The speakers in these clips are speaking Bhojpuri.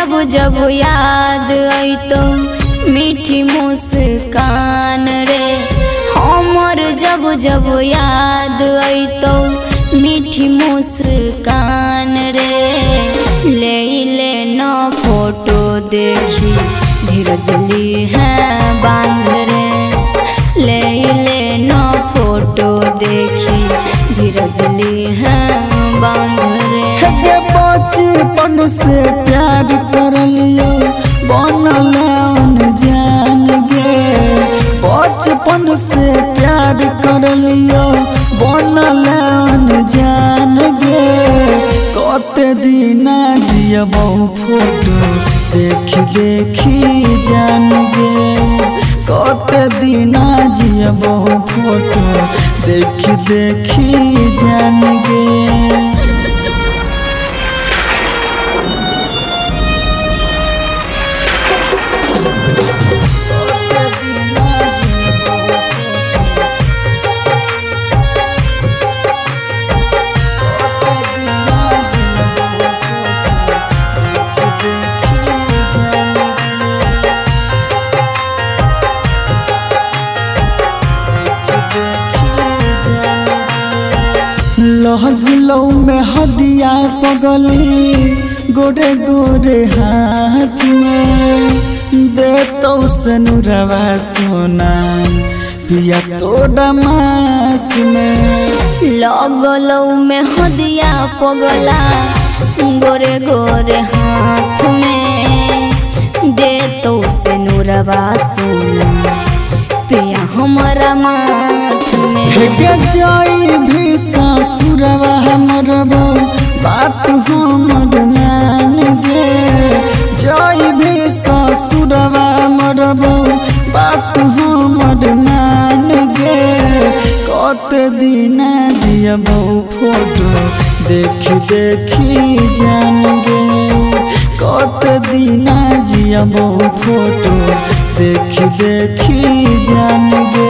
जब जब याद आई तो मीठी मुस्कान रे, हमर जब जब याद आई तो मीठी मुस्कान रे। ले न फोटो देखी धीरज ली है बांध रे, ले न फोटो देखी धीरज ली है बांध रे। बचपन से प्यार कर लियो बनल जान गे, बचपन से प्यार कर लियो बनल जान गे। कते दिन जियबो फोटो देखी देखी जान गे, कते दिन जियबो फोटो देखी देखी जान गे। लहगलो में हदिया पगली गोरे गोरे हाथ में, दे तो सनुरवा सोना पिया तोड़ा माथ में। लगलो में हदिया पगला गोरे गोरे हाथ में, दे तो सनुरवा सोना पिया हमारा माथ में। जाई भी ससुरवा हमर बात हमर मान गे, जाई भी ससुरवा हमर बात हमर मान गे। कते दिन जियबो फोटो देखी देखी जान गे, कते दिन जियबो फोटो देखी देखी जान गे।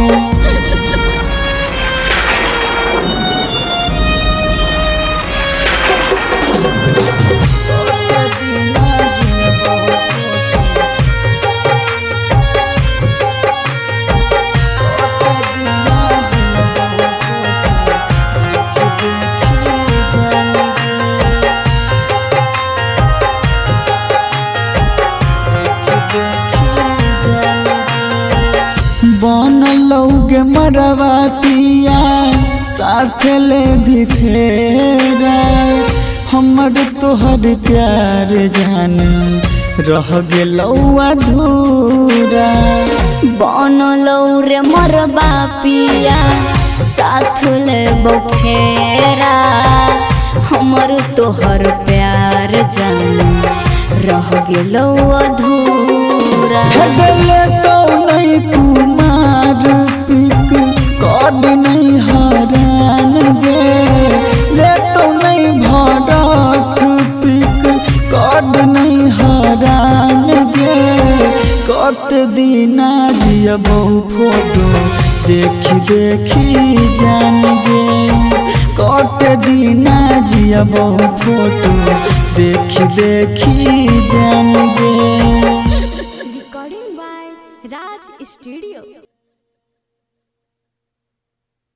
बनलौगे मरवा पिया साथ ले भी फेरा, हमर तोहर प्यार जान रह गेलौ अधूरा। बनलौ रे मरवा पिया साथ ले फेरा, हमर तोहर प्यार जान रह गेलौ अधूरा। नहीं कुमार पिक कद नहीं हरान गे, ले तो नहीं भरत पिक कद नहीं हरान गे। कते दिन जियबो फोटो देखी देखी जान गे, कते दिन जियबो फोटो देखी देखी जान गे। Recording by Raj Studio।